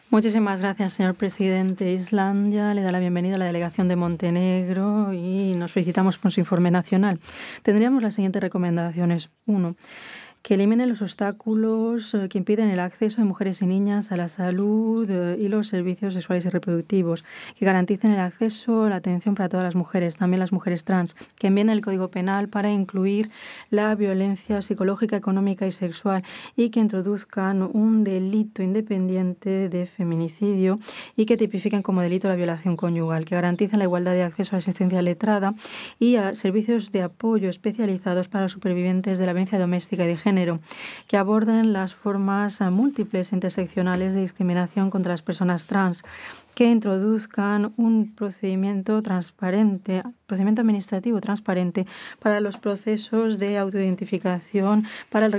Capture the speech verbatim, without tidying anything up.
Muchísimas gracias, señor presidente. Islandia le da la bienvenida a la delegación de Montenegro y nos felicitamos por su informe nacional. Tendríamos las siguientes recomendaciones. Uno, que elimine los obstáculos eh, que impiden el acceso de mujeres y niñas a la salud eh, y los servicios sexuales y reproductivos, que garanticen el acceso a la atención para todas las mujeres, también las mujeres trans, que envíen el Código Penal para incluir la violencia psicológica, económica y sexual y que introduzcan un delito independiente de feminicidio y que tipifiquen como delito la violación conyugal, que garanticen la igualdad de acceso a la asistencia letrada y a servicios de apoyo especializados para los supervivientes de la violencia doméstica y de género, que aborden las formas múltiples e interseccionales de discriminación contra las personas trans, que introduzcan un procedimiento transparente, procedimiento administrativo transparente para los procesos de autoidentificación, para el